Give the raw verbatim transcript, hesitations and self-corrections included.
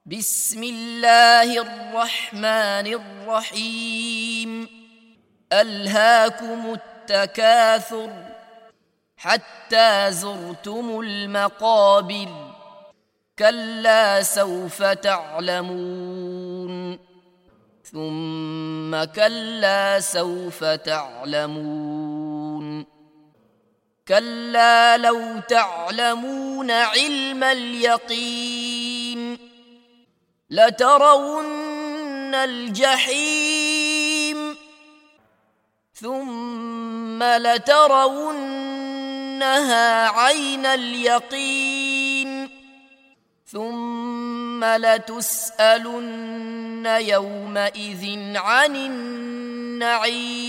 بسم الله الرحمن الرحيم ألهاكم التكاثر حتى زرتم المقابر كلا سوف تعلمون ثم كلا سوف تعلمون كلا لو تعلمون علم اليقين لترون الجحيم ثم لترونها عين اليقين ثم لتسألن يومئذ عن النعيم